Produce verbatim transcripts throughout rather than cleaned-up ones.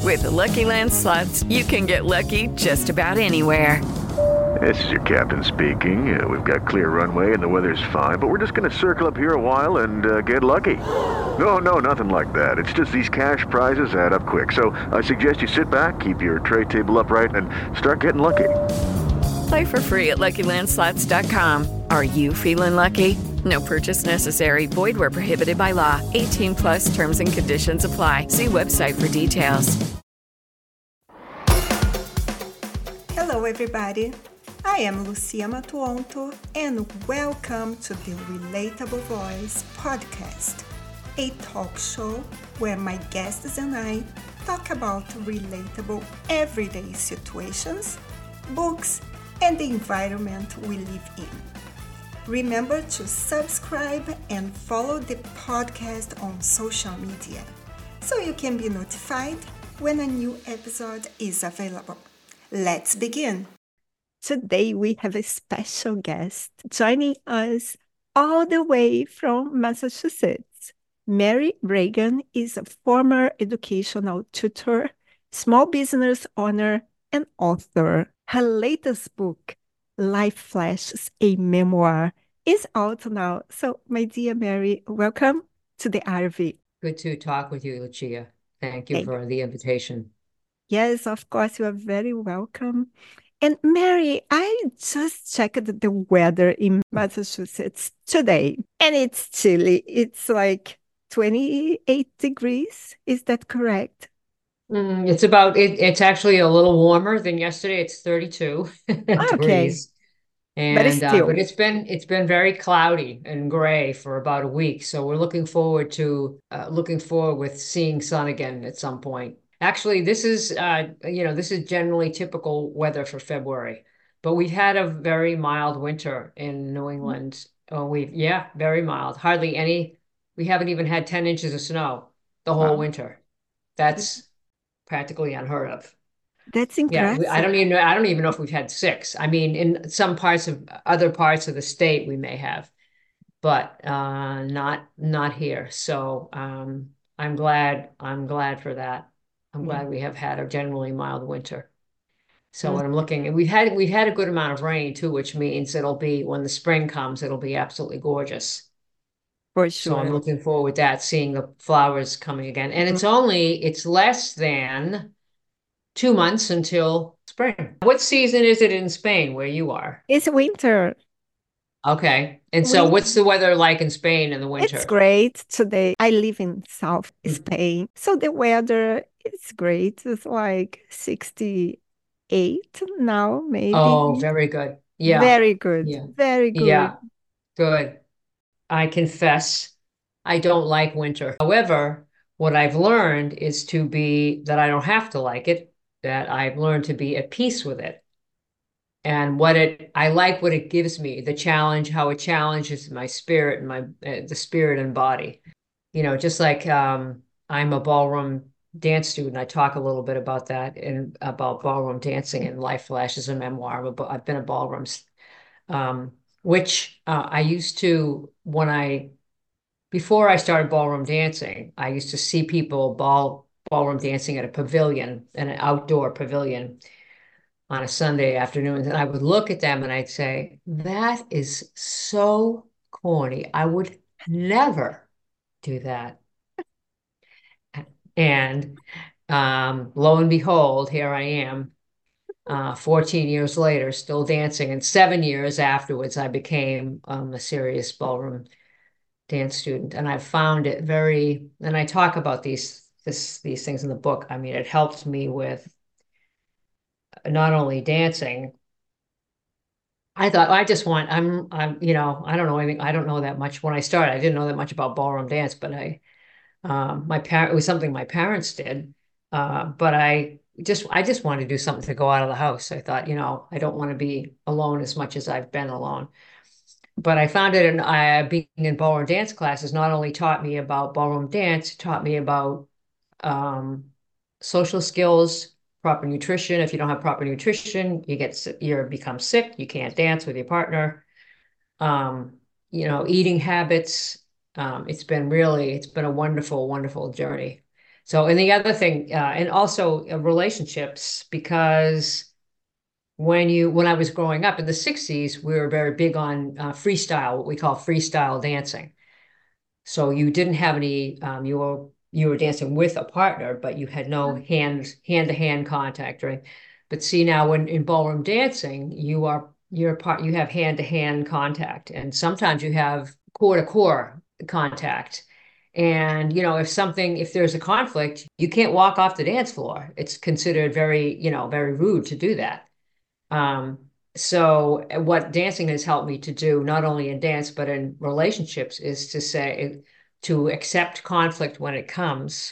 With the Lucky Land Slots, you can get lucky just about anywhere. This is your captain speaking. Uh, we've got clear runway and the weather's fine, but we're just going to circle up here a while and uh, get lucky. No, no, nothing like that. It's just these cash prizes add up quick. So I suggest you sit back, keep your tray table upright, and start getting lucky. Play for free at Lucky Land Slots dot com. Are you feeling lucky? No purchase necessary. Void where prohibited by law. eighteen plus terms and conditions apply. See website for details. Hello, everybody. I am Lucia Matuonto, and welcome to the Relatable Voice podcast, a talk show where my guests and I talk about relatable everyday situations, books, and the environment we live in. Remember to subscribe and follow the podcast on social media so you can be notified when a new episode is available. Let's begin. Today we have a special guest joining us all the way from Massachusetts. Mary Reagan is a former educational tutor, small business owner, and author. Her latest book, Life Flashes, a memoir, is out now. So, my dear Mary, welcome to the R V. Good to talk with you, Lucia. Thank you Thank for the invitation. Yes, of course, you are very welcome. And Mary, I just checked the weather in Massachusetts today, and it's chilly. It's like twenty-eight degrees. Is that correct? Mm, it's about it, it's actually a little warmer than yesterday. It's thirty-two Okay, degrees. but And uh, still, but it's been it's been very cloudy and gray for about a week. So we're looking forward to uh, looking forward with seeing sun again at some point. Actually, this is uh, you know, this is generally typical weather for February, but we've had a very mild winter in New England. Oh, we've yeah, very mild. Hardly any. We haven't even had ten inches of snow the whole wow, winter. That's practically unheard of. that's Yeah, we, I impressive. don't even know. I don't even know if we've had six. I mean, in some parts of other parts of the state, we may have, but uh, not not here. So um, I'm glad. I'm glad for that. I'm Yeah. glad we have had a generally mild winter. So Mm, when I'm looking, and we've had we've had a good amount of rain too, which means it'll be when the spring comes, it'll be absolutely gorgeous. for So I'm sure. looking forward to that, seeing the flowers coming again. And Mm. it's only it's less than two months until spring. What season is it in Spain where you are? It's winter. Okay. And so Winter. what's the weather like in Spain in the It's winter? great today. I live in South Mm. Spain, so the weather is great. It's like sixty-eight now, Oh, maybe. very good. Yeah. Very good. Yeah. Very good. Yeah. Good. I confess I don't like winter. However, what I've learned is to be that I don't have to like it, that I've learned to be at peace with it. And what it I like what it gives me, the challenge, how it challenges my spirit and my uh, the spirit and body. You know, just like um, I'm a ballroom dance student. I talk a little bit about that and about ballroom dancing and Life Flashes, a memoir. But I've been a ballroom, um, which uh, I used to when I before I started ballroom dancing. I used to see people ball ballroom dancing at a pavilion, an outdoor pavilion on a Sunday afternoon, and I would look at them and I'd say, "That is so corny. I would never do that." And um, lo and behold, here I am, uh, fourteen years later, still dancing. And seven years afterwards, I became um, a serious ballroom dance student. And I found it very, and I talk about these this these things in the book. I mean, it helped me with not only dancing. I thought I just want, I'm, I'm, you know, I don't know anything. I don't know that much. When I started, I didn't know that much about ballroom dance, but I Um, my parent, it was something my parents did. Uh, but I just, I just wanted to do something to go out of the house. I thought, you know, I don't want to be alone as much as I've been alone. But I found it in uh, being in ballroom dance classes not only taught me about ballroom dance, it taught me about um, social skills, proper nutrition. If you don't have proper nutrition, you get, si- you become sick. You can't dance with your partner. Um, you know, eating habits. Um, it's been really, it's been a wonderful, wonderful journey. So, and the other thing, uh, and also uh, relationships, because when you when I was growing up in the sixties, we were very big on uh, freestyle, what we call freestyle dancing. So you didn't have any, um, you were you were dancing with a partner, but you had no hand hand to hand contact, right? But see now, when in ballroom dancing, you are you're part you have hand to hand contact, and sometimes you have core to core contact. And you know, if something if there's a conflict, you can't walk off the dance floor. It's considered very, you know, very rude to do that. Um, so what dancing has helped me to do, not only in dance, but in relationships, is to say, to accept conflict when it comes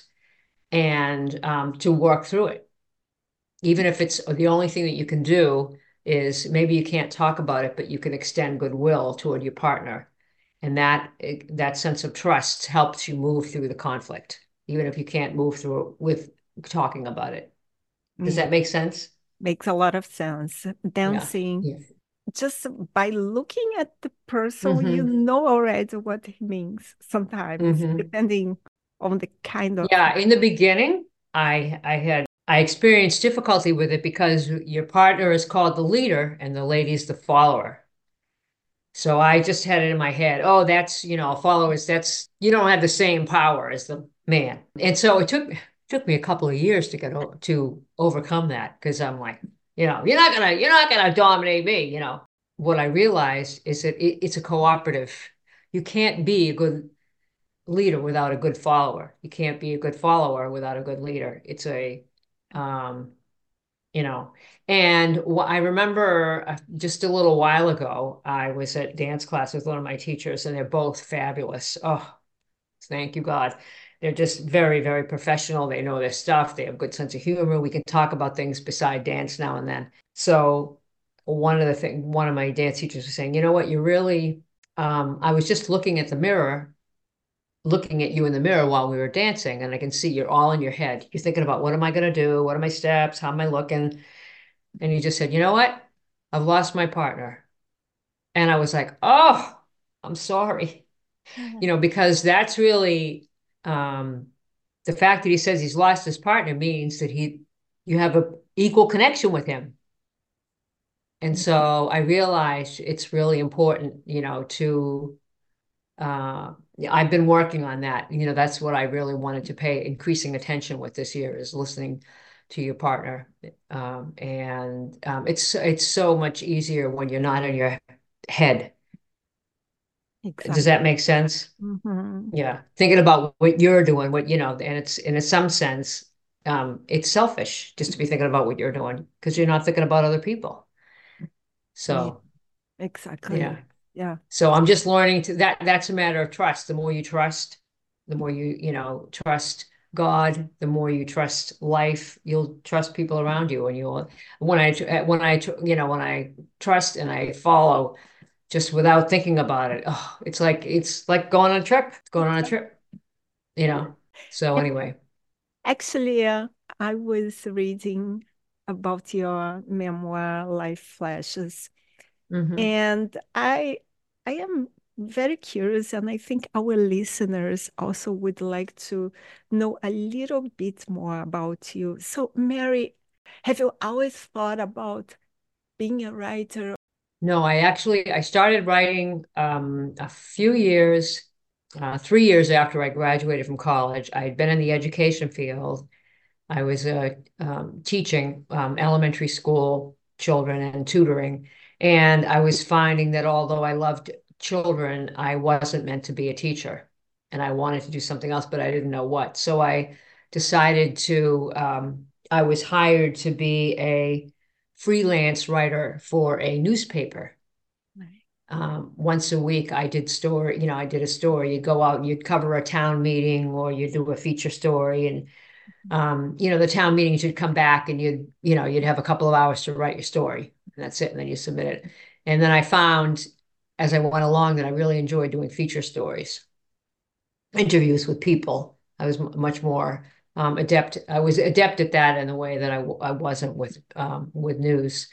and um, to work through it. Even if it's the only thing that you can do is maybe you can't talk about it, but you can extend goodwill toward your partner. And that that sense of trust helps you move through the conflict, even if you can't move through it with talking about it. Does Yeah, that make sense? makes a lot of sense. Yeah. Dancing, Yeah. just by looking at the person, you hmm know already what he means sometimes, hmm depending on the kind of. Yeah, in the beginning, I I had I experienced difficulty with it because your partner is called the leader and the lady's the follower. So I just had it in my head, oh, that's, you know, followers, that's you don't have the same power as the man. And so it took took me a couple of years to get o to overcome that because I'm like, you know, you're not gonna you're not gonna dominate me, you know. What I realized is that it, it's a cooperative. You can't be a good leader without a good follower. You can't be a good follower without a good leader. It's a, um, you know, and wh- I remember uh, just a little while ago, I was at dance class with one of my teachers, and they're both fabulous. Oh, thank you, God. They're just very, very professional. They know their stuff. They have a good sense of humor. We can talk about things beside dance now and then. So one of the thing, one of my dance teachers was saying, you know what, you're really, um, I was just looking at the mirror looking at you in the mirror while we were dancing, and I can see you're all in your head. You're thinking about what am I going to do? What are my steps? How am I looking? And you just said, you know what? I've lost my partner. And I was like, oh, I'm sorry. You know, because that's really um, the fact that he says he's lost his partner means that he you have a equal connection with him. And so I realized it's really important, you know, to uh, I've been working on that. You know, that's what I really wanted to pay increasing attention with this year is listening to your partner. Um, and um, it's it's so much easier when you're not in your head. Does Exactly. that make sense? Mhm. Yeah. Thinking about what you're doing, what you know, and it's in some sense, um, it's selfish just to be thinking about what you're doing because you're not thinking about other people. Yeah, So, exactly. yeah. Yeah. So I'm just learning to that that's a matter of trust. The more you trust, the more you, you know, trust God, the more you trust life, you'll trust people around you and you'll when I when I you know, when I trust and I follow just without thinking about it. Oh, it's like it's like going on a trip, going on a Exactly. trip, you know. So Yeah. anyway. Actually, uh, I was reading about your memoir, Life Flashes, hmm and I I am very curious, and I think our listeners also would like to know a little bit more about you. So, Mary, have you always thought about being a writer? No, I actually I started writing um a few years uh, three years after I graduated from college. I had been in the education field. I was uh, um, teaching um, elementary school children and tutoring. And I was finding that although I loved children, I wasn't meant to be a teacher. And I wanted to do something else, but I didn't know what. So I decided to, um, I was hired to be a freelance writer for a newspaper. Right. Um, once a week, I did story, you know, I did a story. You'd go out and you'd cover a town meeting or you do a feature story. And um, you know, the town meetings you'd come back and you'd, you know, you'd have a couple of hours to write your story. And that's it. And then you submit it. And then I found as I went along that I really enjoyed doing feature stories, interviews with people. I was m- much more um, adept. I was adept at that in a way that I, w- I wasn't with um, with news.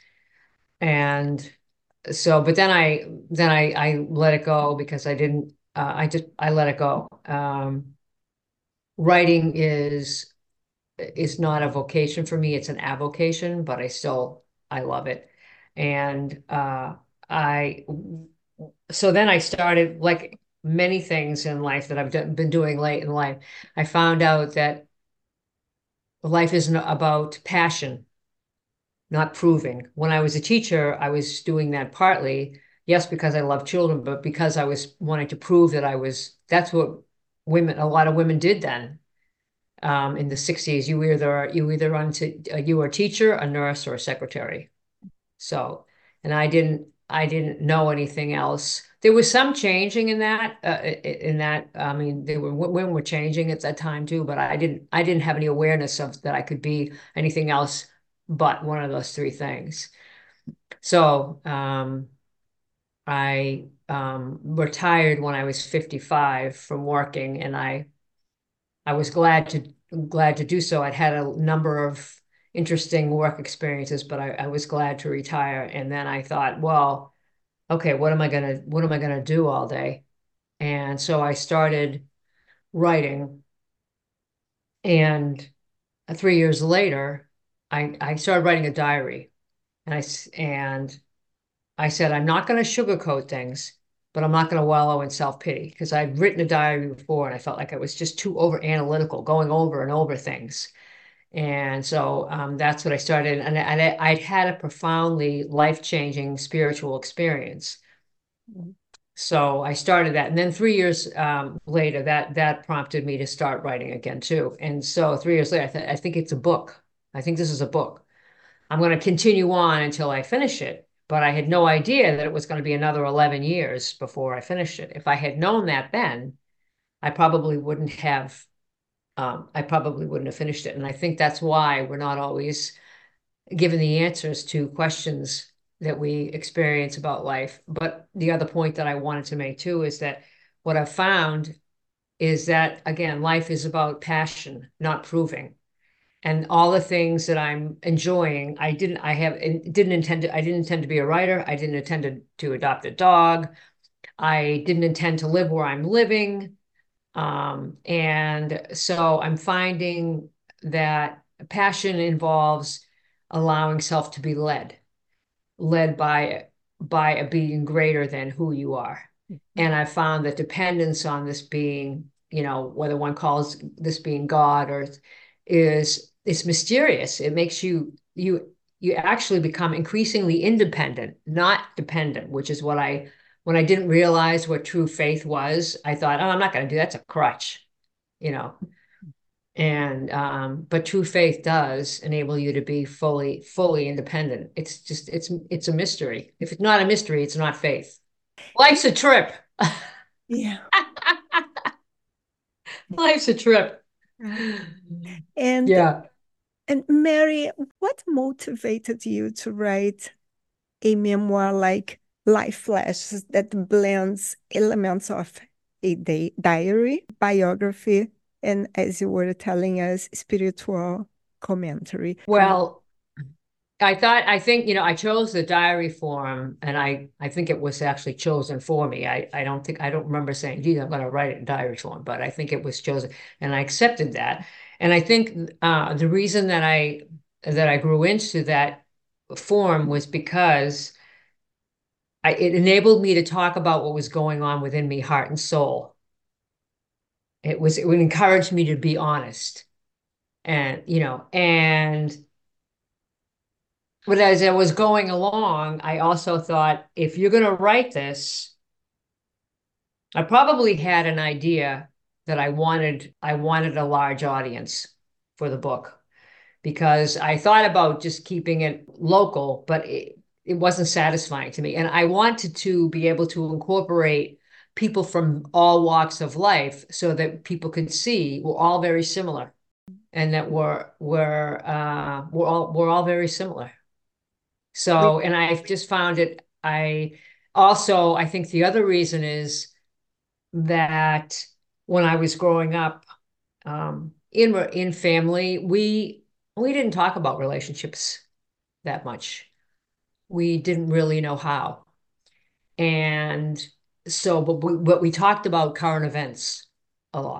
And so, but then I then I I let it go because I didn't. Uh, I just I let it go. Um, writing is is not a vocation for me. It's an avocation, but I still I love it. And uh, I so then I started, like many things in life that I've done, been doing late in life. I found out that life isn't about passion, not proving. When I was a teacher, I was doing that partly, yes, because I love children, but because I was wanting to prove that I was, that's what women, a lot of women did then. Um, in the sixties, you either you either run to uh, you were a teacher, a nurse, or a secretary. So, and I didn't I didn't know anything else. There was some changing in that uh, in that I mean, there were women were changing at that time too, but I didn't I didn't have any awareness of that I could be anything else but one of those three things. So, um, I um, retired when I was fifty-five from working, and I I was glad to glad to do so. I'd had a number of interesting work experiences, but I, I was glad to retire. And then I thought, well, okay, what am I gonna what am I gonna do all day? And so I started writing. And three years later, I I started writing a diary. And I and I said, I'm not going to sugarcoat things, but I'm not going to wallow in self-pity, because I'd written a diary before and I felt like I was just too over analytical, going over and over things. And so um, that's what I started. And, and I, I'd had a profoundly life-changing spiritual experience. So I started that. And then three years um, later, that that prompted me to start writing again too. And so three years later, I, th I think it's a book. I think this is a book. I'm going to continue on until I finish it. But I had no idea that it was going to be another eleven years before I finished it. If I had known that then, I probably wouldn't have, um, I probably wouldn't have finished it. And I think that's why we're not always given the answers to questions that we experience about life. But the other point that I wanted to make too is that what I've found is that, again, life is about passion, not proving. And all the things that I'm enjoying, I didn't, I have, didn't intend to, I didn't intend to be a writer. I didn't intend to, to adopt a dog. I didn't intend to live where I'm living. Um, and so I'm finding that passion involves allowing self to be led, led by, by a being greater than who you are. And I found that dependence on this being, you know, whether one calls this being God or is it's mysterious. It makes you you you actually become increasingly independent, not dependent, which is what I when I didn't realize what true faith was, I thought, oh, I'm not going to do that. That's a crutch, you know. And um, but true faith does enable you to be fully, fully independent. It's just it's it's a mystery. If it's not a mystery, it's not faith. Life's a trip. Yeah. Life's a trip. And Yeah. and Mary, what motivated you to write a memoir like Life Flashes that blends elements of a day, diary, biography, and, as you were telling us, spiritual commentary? Well, I thought, I think, you know, I chose the diary form, and I, I think it was actually chosen for me. I, I don't think, I don't remember saying, gee, I'm going to write it in diary form, but I think it was chosen, and I accepted that. And I think uh, the reason that I, that I grew into that form was because I, it enabled me to talk about what was going on within me, heart and soul. It was, it would encourage me to be honest, and, you know, and but as I was going along, I also thought, if you're going to write this, I probably had an idea that I wanted, I wanted a large audience for the book, because I thought about just keeping it local, but it, it wasn't satisfying to me. And I wanted to be able to incorporate people from all walks of life so that people could see we're all very similar, and that we're, we're, uh, we're all, we're all very similar. So, and I've just found it, I also, I think the other reason is that when I was growing up, um, in, in family, we, we didn't talk about relationships that much. We didn't really know how. And so, but we, but we talked about current events a lot.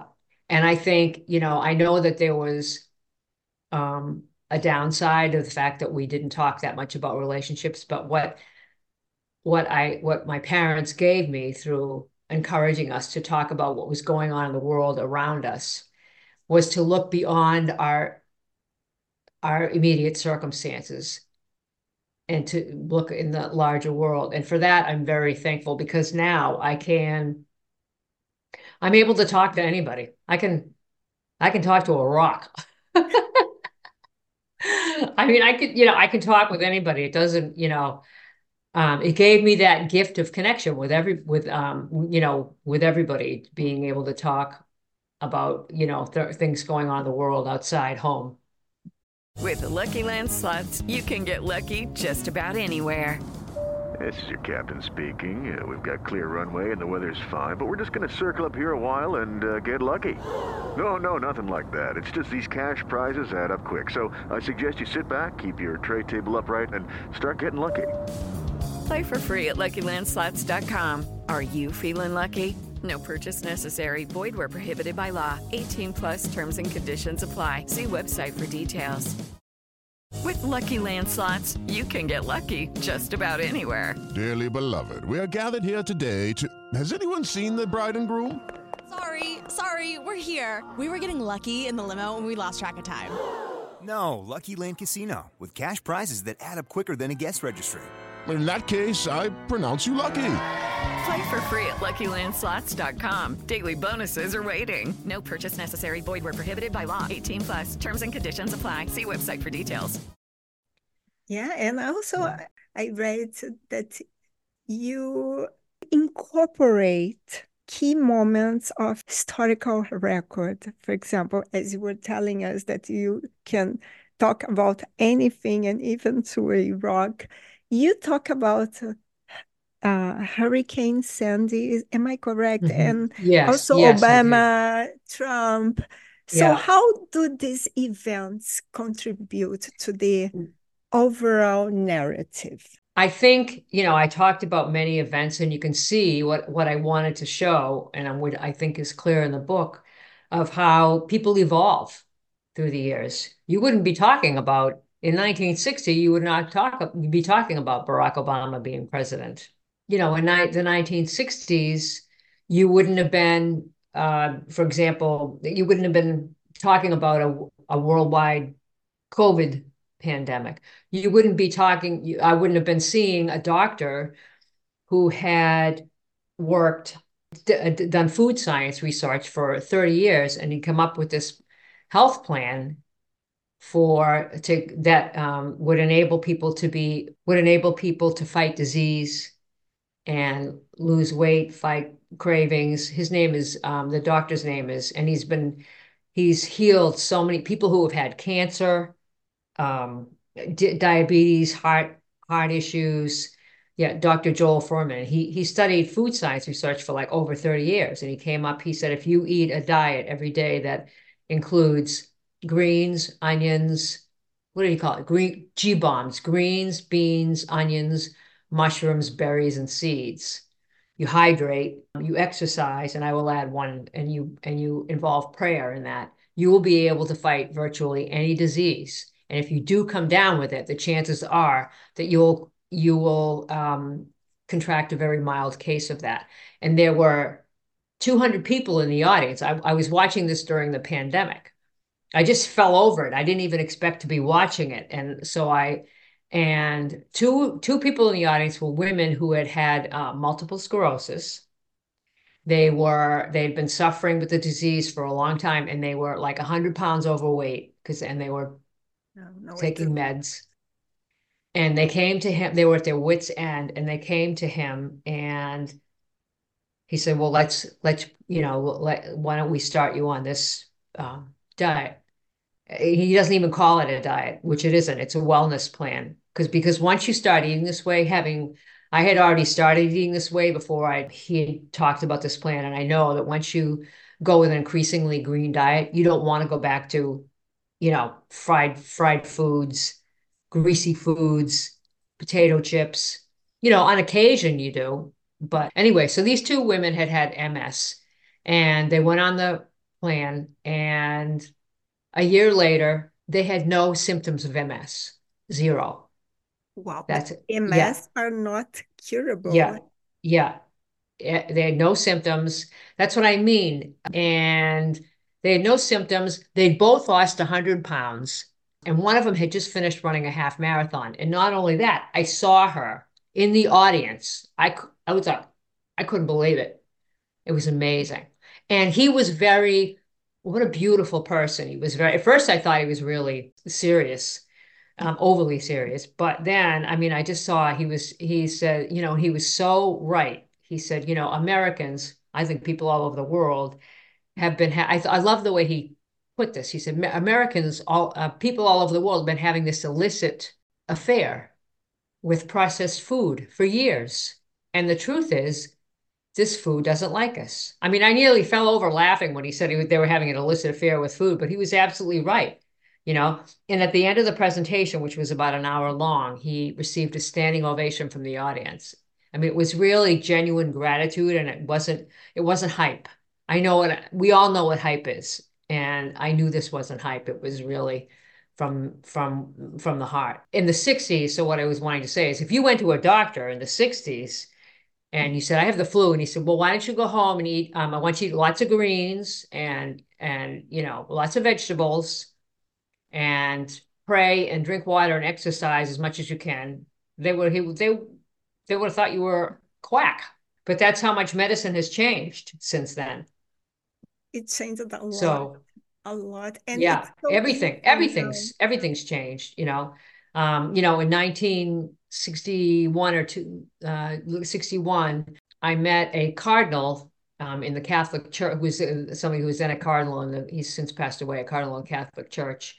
And I think, you know, I know that there was um, a downside of the fact that we didn't talk that much about relationships, but what what I what my parents gave me through encouraging us to talk about what was going on in the world around us was to look beyond our our immediate circumstances and to look in the larger world. And for that, I'm very thankful because now I can, I'm able to talk to anybody. I can, I can talk to a rock. I mean, I could, you know, I can talk with anybody. It doesn't, you know, um, it gave me that gift of connection with every, with, um, you know, with everybody, being able to talk about, you know, th things going on in the world outside home. With the Lucky Land Slots, you can get lucky just about anywhere. This is your captain speaking. Uh, we've got clear runway and the weather's fine, but we're just going to circle up here a while and uh, get lucky. No, no, nothing like that. It's just these cash prizes add up quick. So I suggest you sit back, keep your tray table upright, and start getting lucky. Play for free at Lucky Land Slots dot com. Are you feeling lucky? No purchase necessary. Void where prohibited by law. eighteen plus terms and conditions apply. See website for details. With Lucky Land Slots, you can get lucky just about anywhere. Dearly beloved, we are gathered here today to... Has anyone seen the bride and groom? Sorry, sorry, we're here. We were getting lucky in the limo and we lost track of time. No, Lucky Land Casino, with cash prizes that add up quicker than a guest registry. In that case, I pronounce you lucky. Play for free at Lucky Land Slots dot com. Daily bonuses are waiting. No purchase necessary. Void where prohibited by law. eighteen plus. Terms and conditions apply. See website for details. Yeah, and also I read that you incorporate key moments of historical record. For example, as you were telling us that you can talk about anything and even to a rock. You talk about uh, Hurricane Sandy, am I correct? Mm-hmm. And yes, also yes, Obama, Trump. So yeah. how do these events contribute to the overall narrative? I think, you know, I talked about many events, and you can see what, what I wanted to show, and what I think is clear in the book, of how people evolve through the years. You wouldn't be talking about in nineteen sixty, you would not talk, you'd be talking about Barack Obama being president. You know, in the nineteen sixties, you wouldn't have been, uh, for example, you wouldn't have been talking about a, a worldwide COVID pandemic. You wouldn't be talking, I wouldn't have been seeing a doctor who had worked, done food science research for thirty years, and he'd come up with this health plan for to that um, would enable people to be would enable people to fight disease and lose weight, fight cravings. His name is um, the doctor's name is, and he's been he's healed so many people who have had cancer, um, di diabetes, heart heart issues. Yeah, Doctor Joel Fuhrman. He he studied food science research for like over thirty years, and he came up. He said if you eat a diet every day that includes greens, onions, what do you call it? Green G-bombs, greens, beans, onions, mushrooms, berries, and seeds. You hydrate, you exercise, and I will add one, and you and you involve prayer in that. You will be able to fight virtually any disease. And if you do come down with it, the chances are that you'll you will um, contract a very mild case of that. And there were two hundred people in the audience. I, I was watching this during the pandemic. I just fell over it. I didn't even expect to be watching it. And so I, and two, two people in the audience were women who had had uh, multiple sclerosis. They were, they'd been suffering with the disease for a long time, and they were like a hundred pounds overweight because, and they were no, no, taking meds. And they came to him, they were at their wits' end, and they came to him, and he said, well, let's, let's, you know, let, why don't we start you on this um, diet? He doesn't even call it a diet, which it isn't. It's a wellness plan. Because because once you start eating this way, having, I had already started eating this way before I he had talked about this plan. And I know that once you go with an increasingly green diet, you don't want to go back to, you know, fried, fried foods, greasy foods, potato chips. You know, on occasion you do. But anyway, so these two women had had M S, and they went on the plan. And a year later, they had no symptoms of M S, zero. Wow, That's but M S yeah, are not curable. yeah, yeah. Eh, They had no symptoms. That's what I mean. And they had no symptoms. They'd both lost one hundred pounds. And one of them had just finished running a half marathon. And not only that, I saw her in the audience. I, I was like, I couldn't believe it. It was amazing. And he was very, what a beautiful person. He was very, at first I thought he was really serious, um, overly serious. But then, I mean, I just saw he was, he said, you know, he was so right. He said, you know, Americans, I think people all over the world have been, ha- I, I love the way he put this. He said, Americans, all uh, people all over the world have been having this illicit affair with processed food for years. And the truth is, this food doesn't like us. I mean, I nearly fell over laughing when he said he, they were having an illicit affair with food, but he was absolutely right, you know. And at the end of the presentation, which was about an hour long, he received a standing ovation from the audience. I mean, it was really genuine gratitude, and it wasn't it wasn't hype. I know what we all know what hype is, and I knew this wasn't hype. It was really from from from the heart. In the sixties, so what I was wanting to say is if you went to a doctor in the sixties and you said, I have the flu. And he said, well, why don't you go home and eat? Um, I want you to eat lots of greens and, and, you know, lots of vegetables and pray and drink water and exercise as much as you can. They would, he, they, they would have thought you were quack, but that's how much medicine has changed since then. It changed a lot, So a lot. And yeah, it's so everything, easy now. everything's, everything's changed, you know. Um, you know, in nineteen sixty-one or two, uh, sixty-one, I met a cardinal um, in the Catholic Church, who was uh, somebody who was then a cardinal, and he's since passed away, a cardinal in Catholic Church.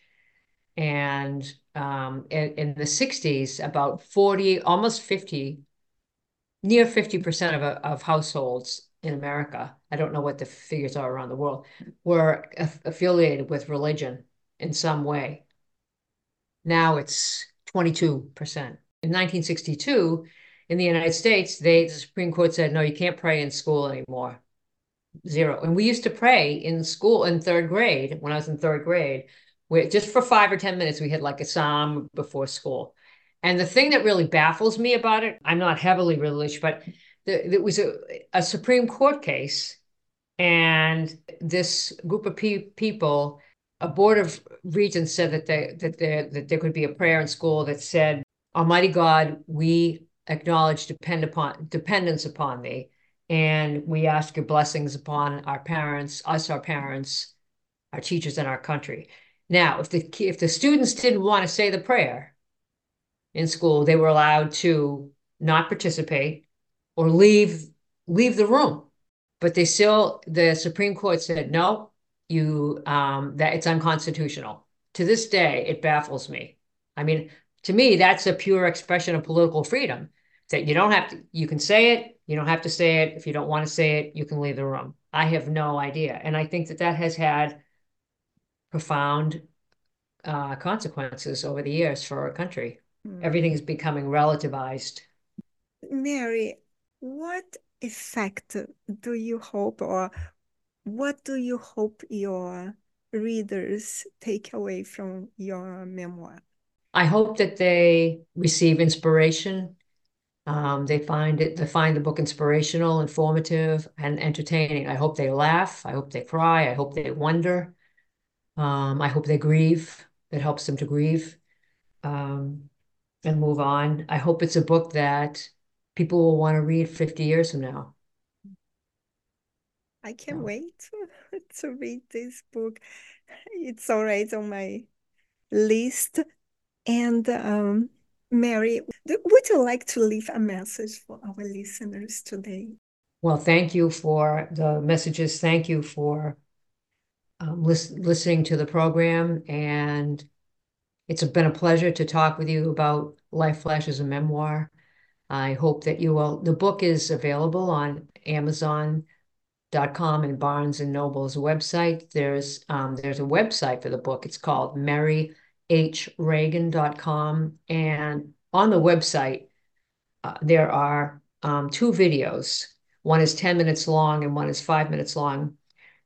And um, in, in the sixties, about forty, almost fifty, near fifty percent of, of households in America, I don't know what the figures are around the world, were aff affiliated with religion in some way. Now it's twenty-two percent. In nineteen sixty-two, in the United States, they, the Supreme Court said, no, you can't pray in school anymore. Zero. And we used to pray in school in third grade, when I was in third grade, where just for five or ten minutes, we had like a psalm before school. And the thing that really baffles me about it, I'm not heavily religious, but there was a, a Supreme Court case, and this group of pe people, a board of regents said that they that there that there could be a prayer in school that said, Almighty God, we acknowledge depend upon dependence upon thee, and we ask your blessings upon our parents, us, our parents, our teachers, and our country. Now, if the if the students didn't want to say the prayer in school, they were allowed to not participate or leave leave the room. But they still, the Supreme Court said, no, you um, that it's unconstitutional. To this day, it baffles me. I mean, to me, that's a pure expression of political freedom, that you don't have to, you can say it, you don't have to say it. If you don't want to say it, you can leave the room. I have no idea. And I think that that has had profound uh, consequences over the years for our country. Mm. Everything is becoming relativized. Mary, what effect do you hope, or what do you hope your readers take away from your memoir? I hope that they receive inspiration. Um, they find it, they find the book inspirational, informative, and entertaining. I hope they laugh. I hope they cry. I hope they wonder. Um, I hope they grieve. It helps them to grieve um, and move on. I hope it's a book that people will want to read fifty years from now. I can't so. wait to, to read this book. It's already on my list. And um, Mary, would you like to leave a message for our listeners today? Well, thank you for the messages. Thank you for um, lis listening to the program. And it's been a pleasure to talk with you about Life Flashes, a memoir. I hope that you will. The book is available on Amazon dot com and Barnes and Noble's website. There's um, there's a website for the book. It's called mary h reagan dot com. And on the website, uh, there are um, two videos. One is ten minutes long and one is five minutes long,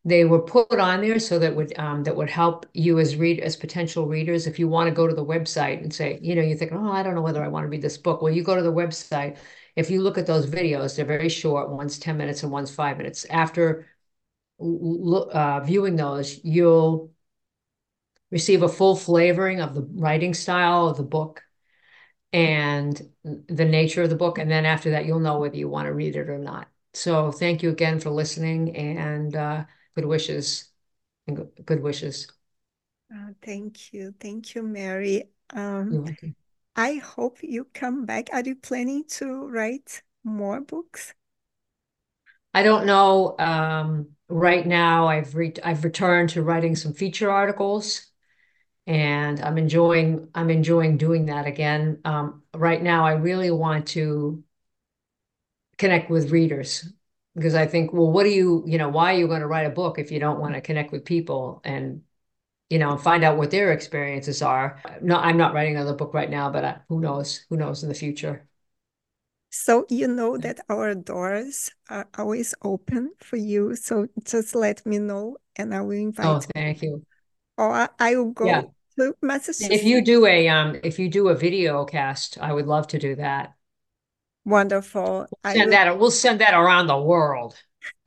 they were put on there so that would um, that would help you as read as potential readers. If you want to go to the website and say, you know, you think, oh, I don't know whether I want to read this book. Well, you go to the website. If you look at those videos, they're very short. One's ten minutes and one's five minutes. After uh, viewing those, you'll receive a full flavoring of the writing style of the book and the nature of the book. And then after that, you'll know whether you want to read it or not. So thank you again for listening, and uh, good wishes. Good wishes. Uh, thank you. Thank you, Mary. Um, You're welcome. I hope you come back. Are you planning to write more books? I don't know. Um, right now, I've re I've returned to writing some feature articles, and I'm enjoying I'm enjoying doing that again. Um, right now, I really want to connect with readers, because I think, well, what do you, you know, why are you going to write a book if you don't want to connect with people and, you know, find out what their experiences are? No, I'm not writing another book right now, but I, who knows? Who knows in the future? So you know that our doors are always open for you. So just let me know, and I will invite Oh, you. thank you. Or I will go Yeah. to Massachusetts. If you do a um, if you do a video cast, I would love to do that. Wonderful. We'll I send will... that. We'll send that around the world.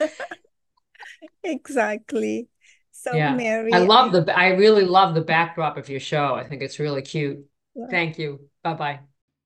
Exactly. So Yeah, Mary, I love the. I really love the backdrop of your show. I think it's really cute. Yeah. Thank you. Bye bye.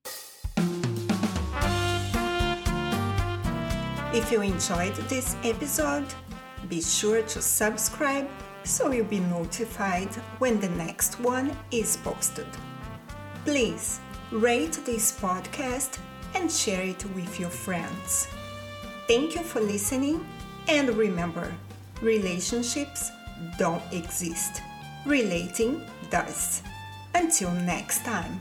If you enjoyed this episode, be sure to subscribe so you'll be notified when the next one is posted. Please rate this podcast and share it with your friends. Thank you for listening, and remember, relationships don't exist. Relating does. Until next time.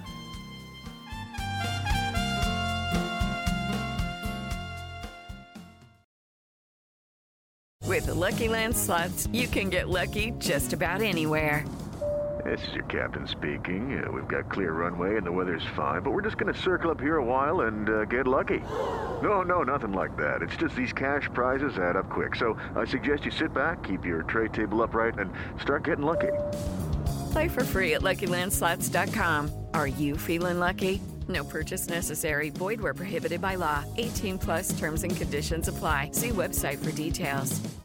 With the Lucky Land Slots, you can get lucky just about anywhere. This is your captain speaking. Uh, we've got clear runway and the weather's fine, but we're just going to circle up here a while and uh, get lucky. No, no, nothing like that. It's just these cash prizes add up quick. So I suggest you sit back, keep your tray table upright, and start getting lucky. Play for free at Lucky Land Slots dot com. Are you feeling lucky? No purchase necessary. Void where prohibited by law. eighteen plus terms and conditions apply. See website for details.